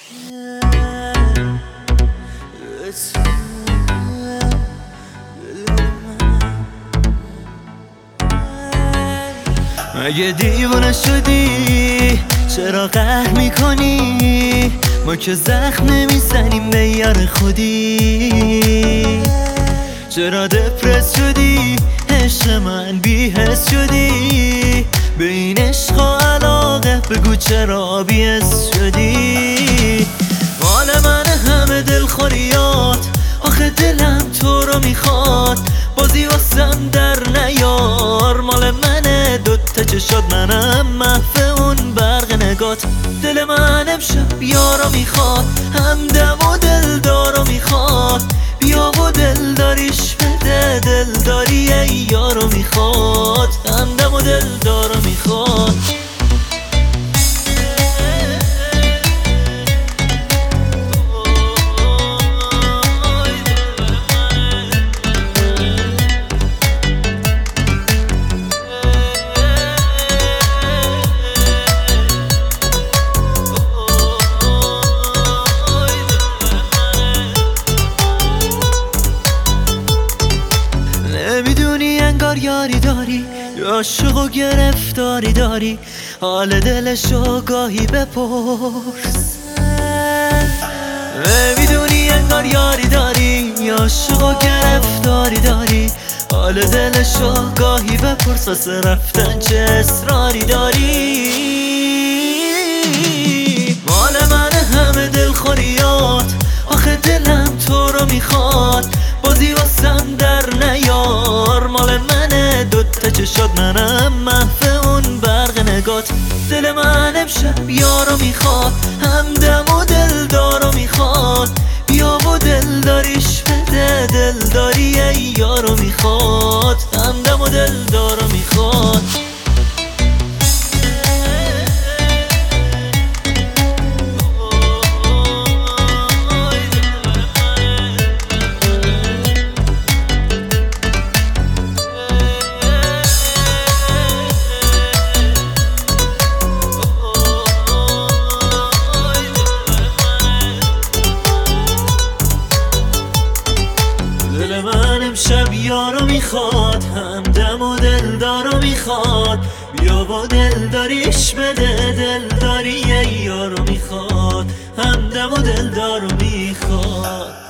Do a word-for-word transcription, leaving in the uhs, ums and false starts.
مگه دیوانه شدی؟ چرا قهر میکنی؟ ما که زخم نمیزنیم به یار خودی. چرا دپرس شدی؟ عشق من بی‌حس شدی. به این عشق و علاقه بگو چرا بی‌حس شدی؟ مال من همه دلخوریات، آخه دلم تو رو میخواد. بازی واسم در نیار، مال منه دوتا چشات، منم محو اون برق نگات. دل من امشب یارو میخواد، همدم و دلدارو میخواد. بیا و دل داریش بده، دل داری ای یارو میخواد. همدم و دلدارو میخواد. نمیدونی انگار یاری داری، عاشق و گرفتاری داری. حال دلشو گاهی بپرس. نمیدونی انگار یاری داری، عاشق و گرفتاری داری. حال دلشو گاهی بپرس، واسه رفتن چه اصراری داری؟ مال من همه دلخوریات، آخه دلم تو رو میخواد. بازی واسم در نیار، مال منه دوتا چشات، منم محو اون برق نگات. دل من امشب یارو میخواد، همدم و دلدارو میخواد. بیا و دل داریش بده، دل داری ای یارو میخواد. همدم و دلدارو میخواد. دل من امشب یارو میخواد، همدم و دلدارو میخواد. بیا و دل داریش بده، دل داری ای یارو میخواد. همدم و دلدارو میخواد.